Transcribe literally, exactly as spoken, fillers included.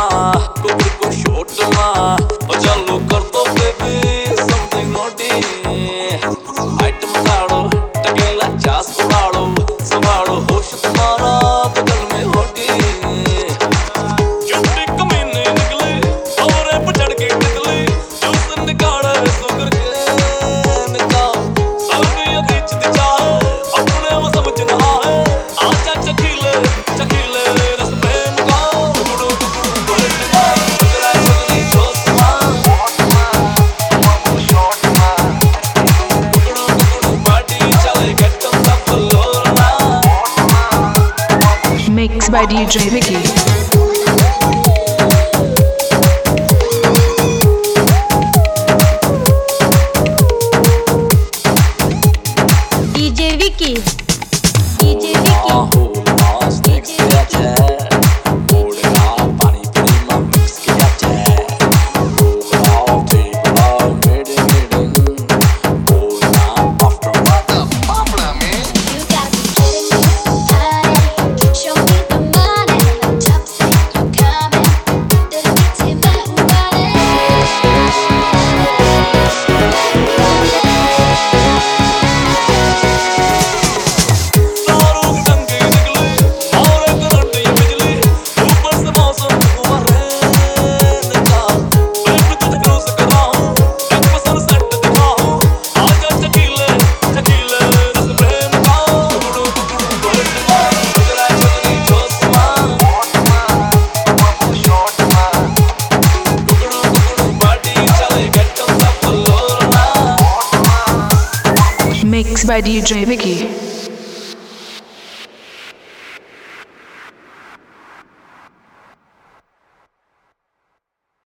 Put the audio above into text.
Cooker को shot मार और चालू कर दो बेबी समथिंग नॉटी आइटम काढ़ो टकेला चास उड़ाड़ो संभालो होश तुम्हारा बगल में होटी चुट्टी कमीने निकले और पे चढ़ के निकले जूस निकाले सुगर के निकाल सबकी अधीच दी चाहे अपने वो समझ ना आए आजा चखीले चखीले रस प्रेम का टुकड़ो टुकड़ो बोलने का तेरा चुगली जोश मां शॉट मां टुकड़ो टुकड़ो पार्टी चले get on the floor ना Mixed by D J Vicky. D J Vicky. D J Vicky. आहो मस्त मिक्स किया जाए मोड़ना पानी पूरी में मिक्स किया जाए रोकना टेकना मेरे मेरे बोलना after The Pabla, man. You got me getting high. Show me the money. Top secret coming. Did it to my तारों के टंके निकले और करंट ये बिजली ऊपर से मौसम उमरे निका बेबी तुझे क्रूज कराऊं एक पसंद सेट दिखाऊं आजा चकीले चकीले रस प्रेम का टुकड़ो टुकड़ो बोलने का तेरा चुगली जोश मां Short man. टुकड़ो टुकड़ो पार्टी चले get on the floor ना Mixed by D J Vicky.